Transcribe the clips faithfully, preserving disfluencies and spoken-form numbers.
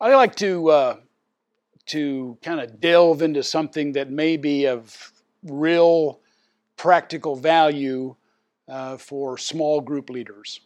I like to uh, to kind of delve into something that may be of real practical value uh, for small group leaders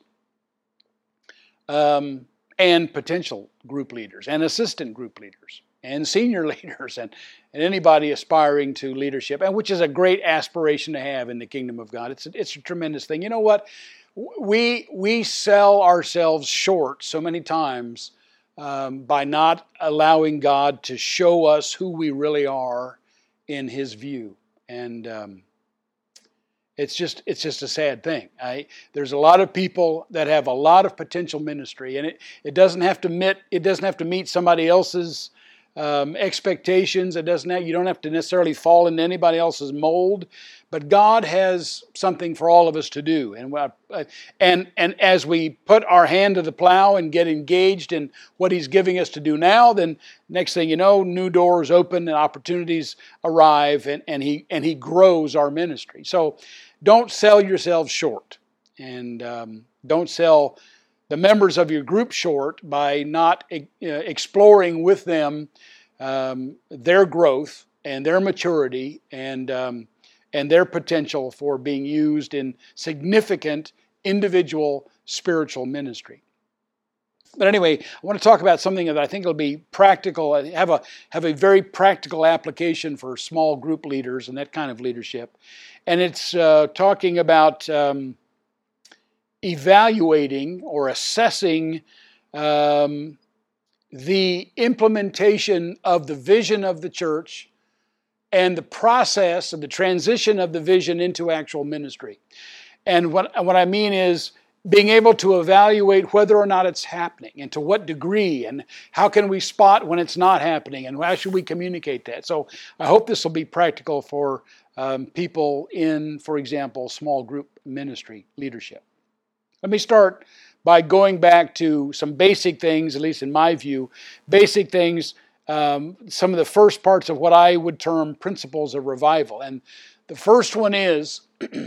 um, and potential group leaders and assistant group leaders and senior leaders and, and anybody aspiring to leadership, and which is a great aspiration to have in the kingdom of God. It's a, it's a tremendous thing. You know what? We we sell ourselves short so many times um, by not allowing God to show us who we really are in His view, and um, it's just it's just a sad thing. I, there's a lot of people that have a lot of potential ministry, and it, it doesn't have to meet it doesn't have to meet somebody else's um, expectations. It doesn't have, you don't have to necessarily fall into anybody else's mold. But God has something for all of us to do, and and and as we put our hand to the plow and get engaged in what He's giving us to do now, then next thing you know, new doors open and opportunities arrive, and, and He and He grows our ministry. So don't sell yourselves short, and um, don't sell the members of your group short by not uh, exploring with them um, their growth and their maturity and. Um, and their potential for being used in significant individual spiritual ministry. But anyway, I want to talk about something that I think will be practical, have a, have a very practical application for small group leaders and that kind of leadership. And it's uh, talking about um, evaluating or assessing um, the implementation of the vision of the church and the process of the transition of the vision into actual ministry. And what, what I mean is being able to evaluate whether or not it's happening and to what degree, and how can we spot when it's not happening, and how should we communicate that. So I hope this will be practical for um, people in, for example, small group ministry leadership. Let me start by going back to some basic things, at least in my view, basic things Um, some of the first parts of what I would term principles of revival. And the first one is,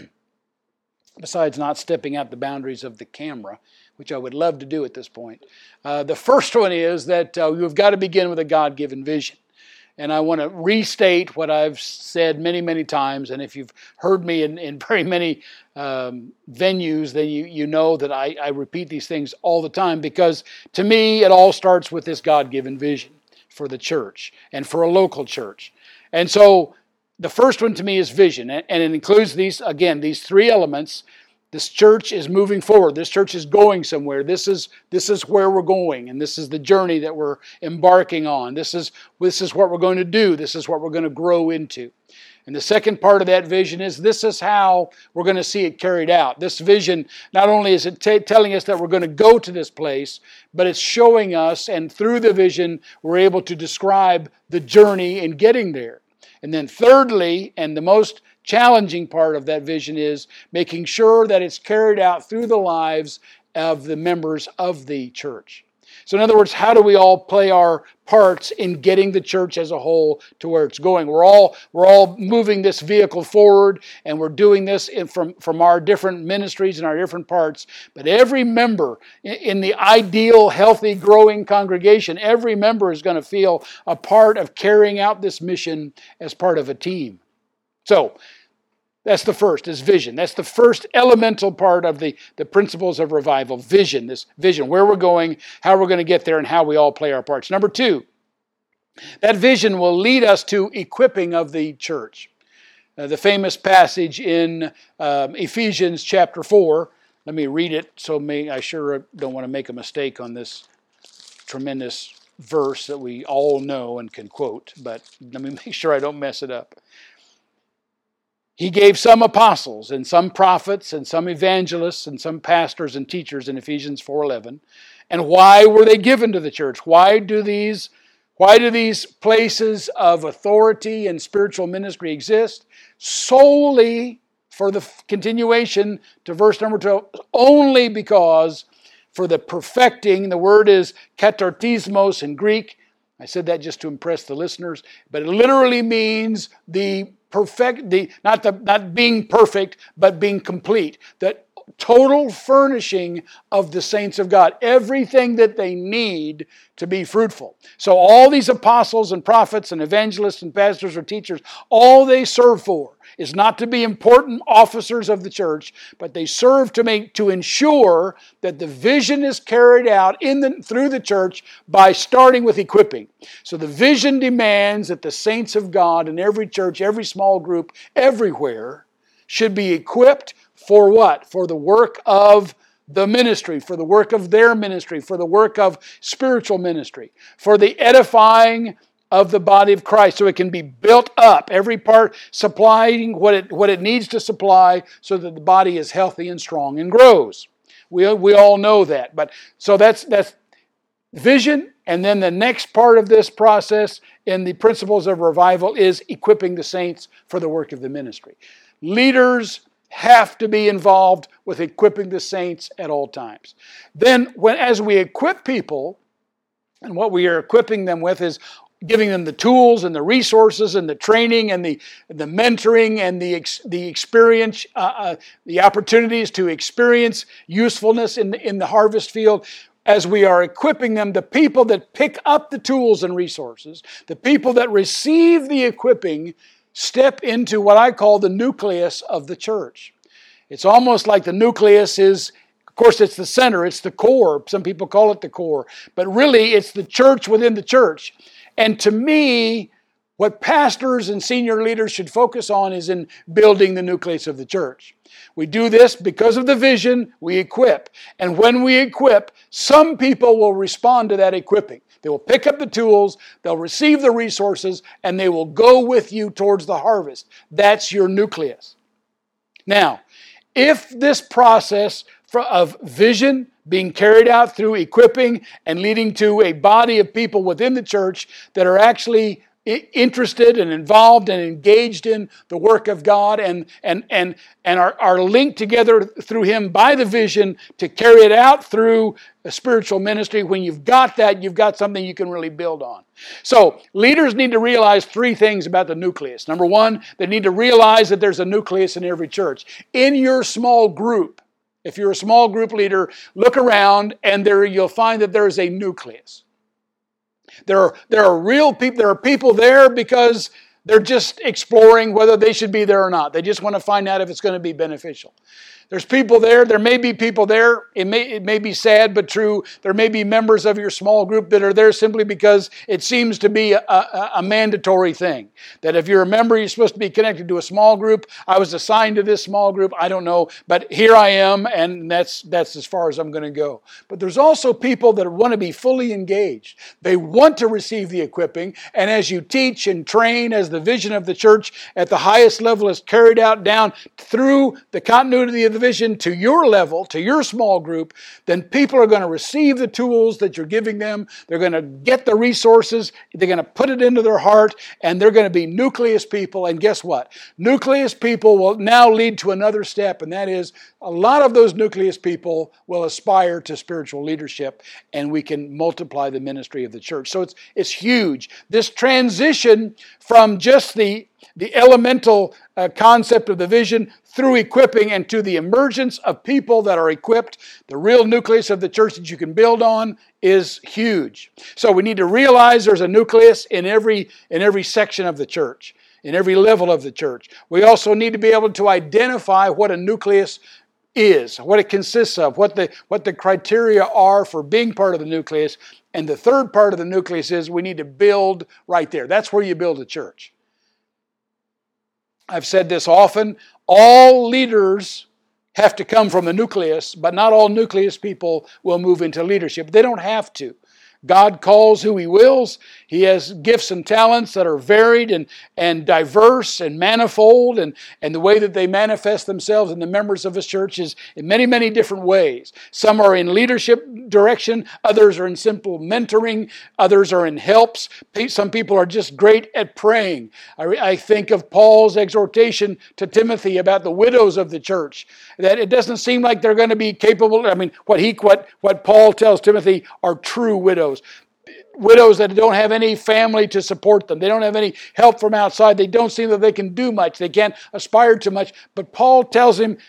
besides not stepping out the boundaries of the camera, which I would love to do at this point, uh, the first one is that uh, you've got to begin with a God-given vision. And I want to restate what I've said many, many times. And if you've heard me in, in very many um, venues, then you, you know that I, I repeat these things all the time, because to me, it all starts with this God-given vision for the church and for a local church. And so the first one to me is vision, and it includes these, again, these three elements. This church is moving forward. This church is going somewhere. This is this is where we're going, and this is the journey that we're embarking on. This is this is what we're going to do. This is what we're going to grow into. And the second part of that vision is this is how we're going to see it carried out. This vision, not only is it t- telling us that we're going to go to this place, but it's showing us, and through the vision, we're able to describe the journey in getting there. And then thirdly, and the most challenging part of that vision, is making sure that it's carried out through the lives of the members of the church. So in other words, how do we all play our parts in getting the church as a whole to where it's going? We're all we're all moving this vehicle forward, and we're doing this in, from, from our different ministries and our different parts. But every member in, in the ideal, healthy, growing congregation, every member is going to feel a part of carrying out this mission as part of a team. So that's the first, is vision. That's the first elemental part of the, the principles of revival. Vision, this vision, where we're going, how we're going to get there, and how we all play our parts. Number two, that vision will lead us to equipping of the church. Uh, the famous passage in um, Ephesians chapter four. Let me read it, so may, I sure don't want to make a mistake on this tremendous verse that we all know and can quote, but let me make sure I don't mess it up. He gave some apostles, and some prophets, and some evangelists, and some pastors and teachers in Ephesians four eleven. And why were they given to the church? Why do these, why do these places of authority and spiritual ministry exist? Solely for the continuation to verse number twelve, only because for the perfecting, the word is katartismos in Greek. I said that just to impress the listeners, but it literally means the perfect, the not the not being perfect, but being complete. That total furnishing of the saints of God. Everything that they need to be fruitful. So all these apostles and prophets and evangelists and pastors or teachers, all they serve for is not to be important officers of the church, but they serve to make to ensure that the vision is carried out in the, through the church by starting with equipping. So the vision demands that the saints of God in every church, every small group, everywhere should be equipped for what? For the work of the ministry, for the work of their ministry, for the work of spiritual ministry, for the edifying of the body of Christ, so it can be built up, every part supplying what it, what it needs to supply so that the body is healthy and strong and grows. We, we all know that. But so that's, that's vision, and then the next part of this process in the principles of revival is equipping the saints for the work of the ministry. Leaders have to be involved with equipping the saints at all times. Then, when as we equip people, and what we are equipping them with is giving them the tools and the resources and the training and the, the mentoring and the, the experience, uh, uh, the opportunities to experience usefulness in the, in the harvest field. As we are equipping them, the people that pick up the tools and resources, the people that receive the equipping, step into what I call the nucleus of the church. It's almost like the nucleus is, of course, it's the center, it's the core. Some people call it the core. But really, it's the church within the church. And to me, what pastors and senior leaders should focus on is in building the nucleus of the church. We do this because of the vision, we equip. And when we equip, some people will respond to that equipping. They will pick up the tools, they'll receive the resources, and they will go with you towards the harvest. That's your nucleus. Now, if this process of vision being carried out through equipping and leading to a body of people within the church that are actually interested and involved and engaged in the work of God and, and, and, and are, are linked together through Him by the vision to carry it out through a spiritual ministry, when you've got that, you've got something you can really build on. So, leaders need to realize three things about the nucleus. Number one, they need to realize that there's a nucleus in every church. In your small group, if you're a small group leader, look around and there you'll find that there is a nucleus. There are, there are real people, there are people there because they're just exploring whether they should be there or not. They just want to find out if it's going to be beneficial. There's people there, there may be people there, it may, it may be sad but true, there may be members of your small group that are there simply because it seems to be a, a, a mandatory thing. That if you're a member, you're supposed to be connected to a small group. I was assigned to this small group, I don't know, but here I am, and that's, that's as far as I'm going to go. But there's also people that want to be fully engaged. They want to receive the equipping, and as you teach and train, as the vision of the church at the highest level is carried out down through the continuity of the vision to your level, to your small group, then people are going to receive the tools that you're giving them. They're going to get the resources. They're going to put it into their heart, and they're going to be nucleus people. And guess what? Nucleus people will now lead to another step, and that is a lot of those nucleus people will aspire to spiritual leadership, and we can multiply the ministry of the church. So it's it's huge. This transition from just the the elemental uh, concept of the vision through equipping and to the emergence of people that are equipped, the real nucleus of the church that you can build on, is huge. So we need to realize there's a nucleus in every in every section of the church, in every level of the church. We also need to be able to identify what a nucleus is, what it consists of, what the what the criteria are for being part of the nucleus. And the third part of the nucleus is we need to build right there. That's where you build a church. I've said this often, all leaders have to come from the nucleus, but not all nucleus people will move into leadership. They don't have to. God calls who He wills. He has gifts and talents that are varied and, and diverse and manifold, and, and the way that they manifest themselves in the members of His church is in many, many different ways. Some are in leadership direction, others are in simple mentoring, others are in helps. Some people are just great at praying. I, I think of Paul's exhortation to Timothy about the widows of the church, that it doesn't seem like they're going to be capable. I mean, what he, what, what Paul tells Timothy are true widows. Widows that don't have any family to support them. They don't have any help from outside. They don't seem that they can do much. They can't aspire to much. But Paul tells him,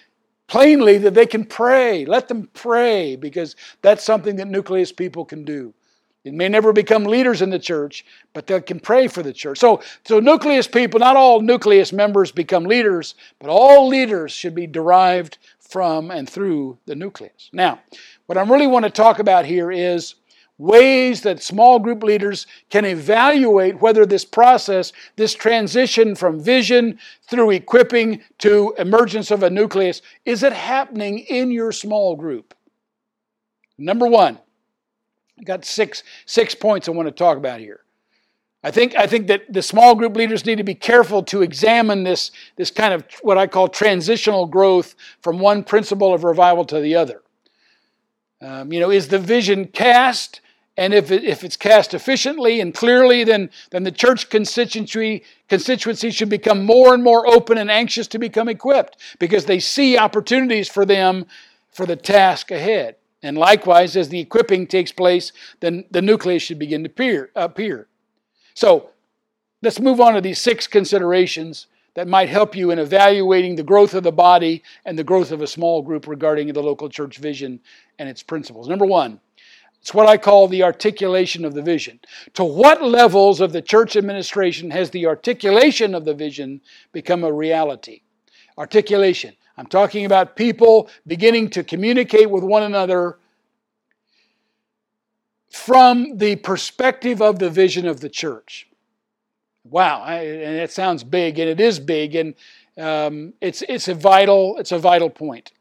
plainly that they can pray. Let them pray, because that's something that Nucleus people can do. It may never become leaders in the church, but they can pray for the church. So, so Nucleus people, not all Nucleus members become leaders, but all leaders should be derived from and through the Nucleus. Now, what I really want to talk about here is ways that small group leaders can evaluate whether this process, this transition from vision through equipping to emergence of a nucleus, is it happening in your small group? Number one, I got six, six points I want to talk about here. I think, I think that the small group leaders need to be careful to examine this, this kind of what I call transitional growth from one principle of revival to the other. Um, you know, is the vision cast? And if, it, if it's cast efficiently and clearly, then, then the church constituency, constituency should become more and more open and anxious to become equipped, because they see opportunities for them for the task ahead. And likewise, as the equipping takes place, then the nucleus should begin to appear. appear. So let's move on to these six considerations that might help you in evaluating the growth of the body and the growth of a small group regarding the local church vision and its principles. Number one, it's what I call the articulation of the vision. To what levels of the church administration has the articulation of the vision become a reality? Articulation. I'm talking about people beginning to communicate with one another from the perspective of the vision of the church. Wow, I, and it sounds big, and it is big, and um, it's it's a vital it's a vital point.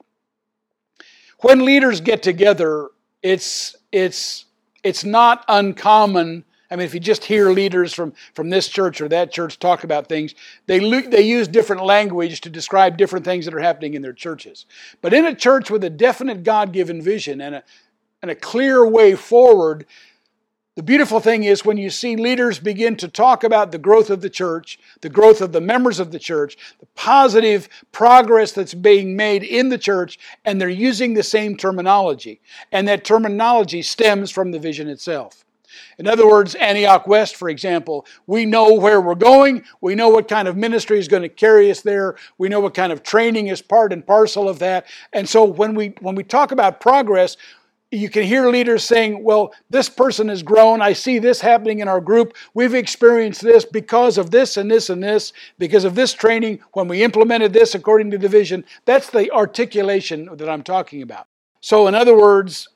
When leaders get together, it's it's it's not uncommon. I mean, if you just hear leaders from, from this church or that church talk about things, they they use different language to describe different things that are happening in their churches. But in a church with a definite God-given vision and a and a clear way forward, the beautiful thing is when you see leaders begin to talk about the growth of the church, the growth of the members of the church, the positive progress that's being made in the church, and they're using the same terminology. And that terminology stems from the vision itself. In other words, Antioch West, for example, we know where we're going. We know what kind of ministry is going to carry us there. We know what kind of training is part and parcel of that. And so when we when we talk about progress, you can hear leaders saying, well, this person has grown. I see this happening in our group. We've experienced this because of this and this and this, because of this training, when we implemented this according to the vision. That's the articulation that I'm talking about. So in other words,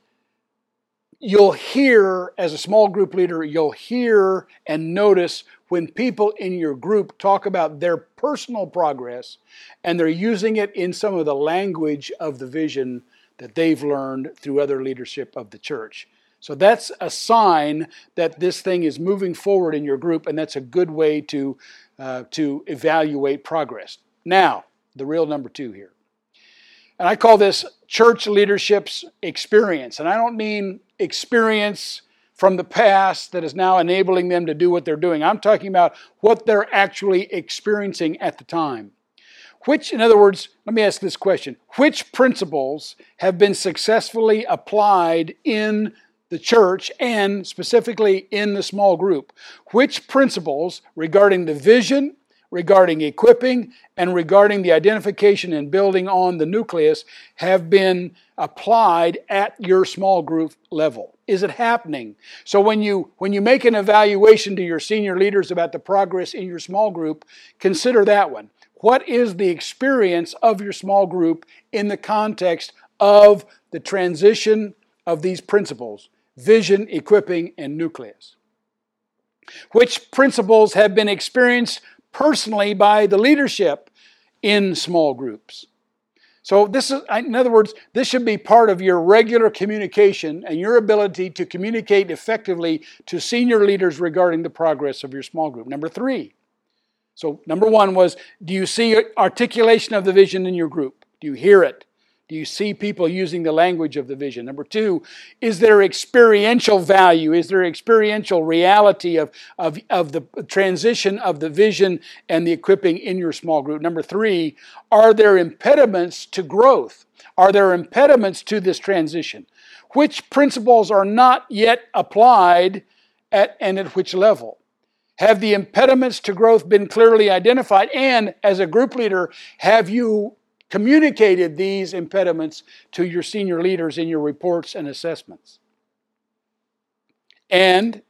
you'll hear, as a small group leader, you'll hear and notice when people in your group talk about their personal progress, and they're using it in some of the language of the vision that they've learned through other leadership of the church. So that's a sign that this thing is moving forward in your group, and that's a good way to, uh, to evaluate progress. Now, the real number two here. And I call this church leadership's experience. And I don't mean experience from the past that is now enabling them to do what they're doing. I'm talking about what they're actually experiencing at the time. Which, in other words, let me ask this question. Which principles have been successfully applied in the church and specifically in the small group? Which principles regarding the vision, regarding equipping, and regarding the identification and building on the nucleus have been applied at your small group level? Is it happening? So when you when you make an evaluation to your senior leaders about the progress in your small group, consider that one. What is the experience of your small group in the context of the transition of these principles, vision, equipping, and nucleus? Which principles have been experienced personally by the leadership in small groups? So this is, in other words, this should be part of your regular communication and your ability to communicate effectively to senior leaders regarding the progress of your small group. Number three. So number one was, do you see articulation of the vision in your group? Do you hear it? Do you see people using the language of the vision? Number two, is there experiential value? Is there experiential reality of, of, of the transition of the vision and the equipping in your small group? Number three, are there impediments to growth? Are there impediments to this transition? Which principles are not yet applied at, and at which level? Have the impediments to growth been clearly identified? And as a group leader, have you communicated these impediments to your senior leaders in your reports and assessments? And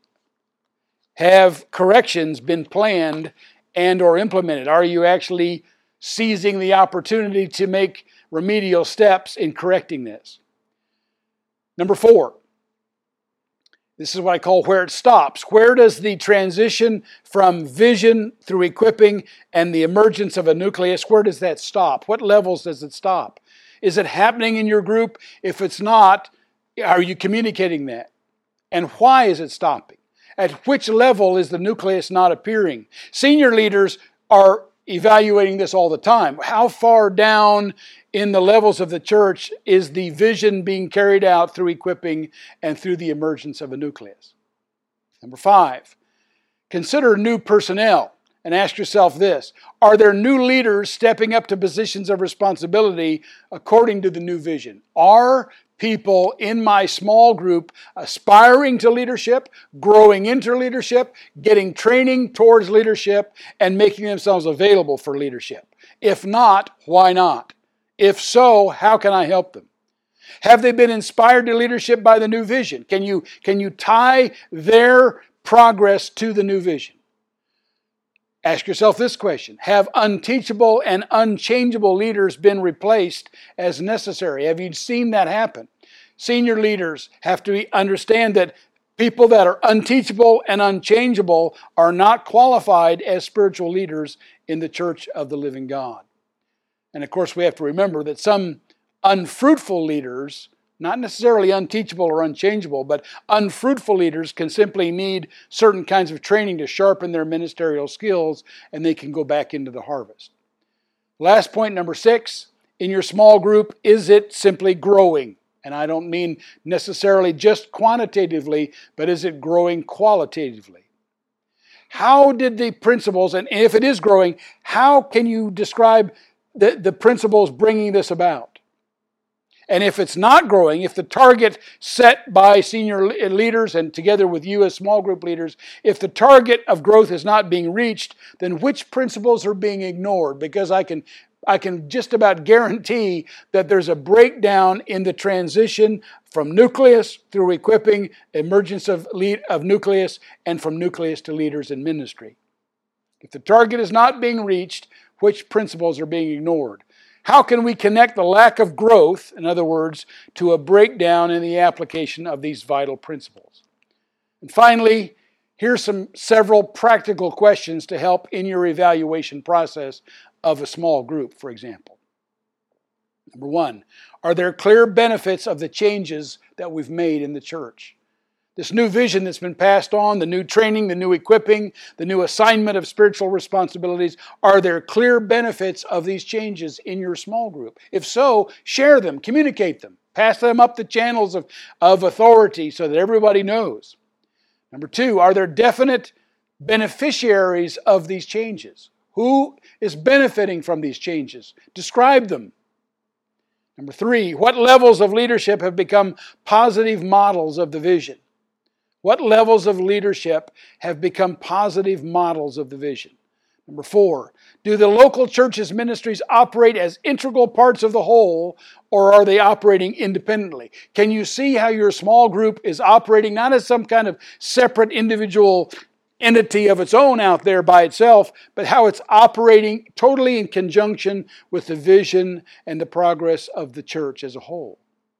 have corrections been planned and or implemented? Are you actually seizing the opportunity to make remedial steps in correcting this? Number four, this is what I call where it stops. Where does the transition from vision through equipping and the emergence of a nucleus, where does that stop? What levels does it stop? Is it happening in your group? If it's not, are you communicating that? And why is it stopping? At which level is the nucleus not appearing? Senior leaders are evaluating this all the time. How far down in the levels of the church is the vision being carried out through equipping and through the emergence of a nucleus? Number five, consider new personnel and ask yourself this: are there new leaders stepping up to positions of responsibility according to the new vision? Are people in my small group aspiring to leadership, growing into leadership, getting training towards leadership, and making themselves available for leadership? If not, why not? If so, how can I help them? Have they been inspired to leadership by the new vision? Can you, can you tie their progress to the new vision? Ask yourself this question: have unteachable and unchangeable leaders been replaced as necessary? Have you seen that happen? Senior leaders have to understand that people that are unteachable and unchangeable are not qualified as spiritual leaders in the church of the living God. And of course, we have to remember that some unfruitful leaders, not necessarily unteachable or unchangeable, but unfruitful leaders can simply need certain kinds of training to sharpen their ministerial skills, and they can go back into the harvest. Last point, number six, in your small group, is it simply growing? And I don't mean necessarily just quantitatively, but is it growing qualitatively? How did the principles, and if it is growing, how can you describe the, the principles bringing this about? And if it's not growing, if the target set by senior leaders and together with you as small group leaders, if the target of growth is not being reached, then which principles are being ignored? Because I can I can just about guarantee that there's a breakdown in the transition from nucleus through equipping, emergence of, lead, of nucleus, and from nucleus to leaders in ministry. If the target is not being reached, which principles are being ignored? How can we connect the lack of growth, in other words, to a breakdown in the application of these vital principles? And finally, here's some several practical questions to help in your evaluation process of a small group, for example. Number one, are there clear benefits of the changes that we've made in the church? This new vision that's been passed on, the new training, the new equipping, the new assignment of spiritual responsibilities, are there clear benefits of these changes in your small group? If so, share them, communicate them, pass them up the channels of, of authority so that everybody knows. Number two, are there definite beneficiaries of these changes? Who is benefiting from these changes? Describe them. Number three, what levels of leadership have become positive models of the vision? What levels of leadership have become positive models of the vision? Number four, do the local church's ministries operate as integral parts of the whole, or are they operating independently? Can you see how your small group is operating not as some kind of separate individual entity of its own out there by itself, but how it's operating totally in conjunction with the vision and the progress of the church as a whole?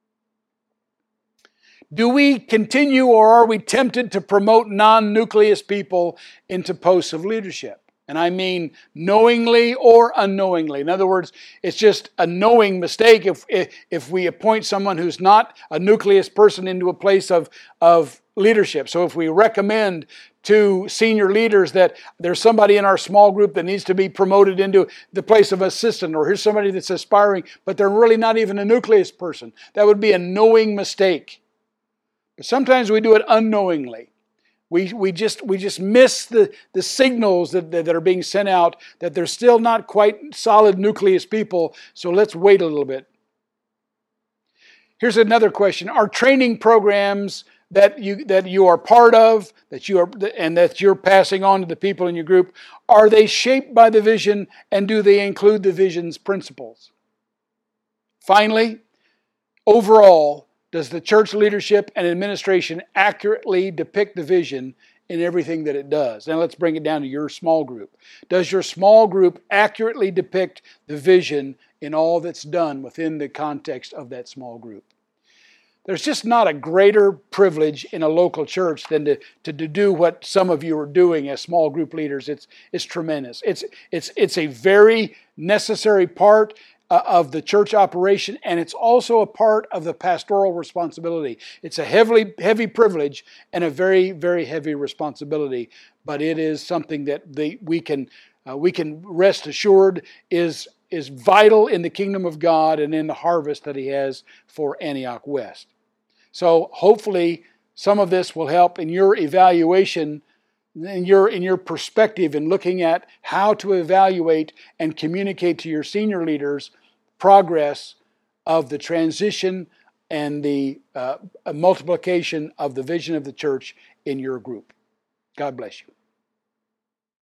Do we continue, or are we tempted to promote non-nucleus people into posts of leadership? And I mean knowingly or unknowingly. In other words, it's just a knowing mistake if, if, if we appoint someone who's not a nucleus person into a place of, of leadership. So if we recommend to senior leaders that there's somebody in our small group that needs to be promoted into the place of assistant, or here's somebody that's aspiring, but they're really not even a nucleus person, that would be a knowing mistake. But sometimes we do it unknowingly. We, we just we just miss the, the signals that, that, that are being sent out that they're still not quite solid nucleus people, so let's wait a little bit. Here's another question. Are training programs that you that you are part of, that you are and that you're passing on to the people in your group, are they shaped by the vision, and do they include the vision's principles? Finally, overall, does the church leadership and administration accurately depict the vision in everything that it does? Now let's bring it down to your small group. Does your small group accurately depict the vision in all that's done within the context of that small group? There's just not a greater privilege in a local church than to, to, to do what some of you are doing as small group leaders. It's, it's tremendous. It's, it's, it's a very necessary part uh, of the church operation, and it's also a part of the pastoral responsibility. It's a heavily, heavy privilege and a very, very heavy responsibility, but it is something that the, we can, uh, we can rest assured is is vital in the kingdom of God and in the harvest that He has for Antioch West. So hopefully some of this will help in your evaluation, in your, in your perspective in looking at how to evaluate and communicate to your senior leaders progress of the transition and the uh, multiplication of the vision of the church in your group. God bless you.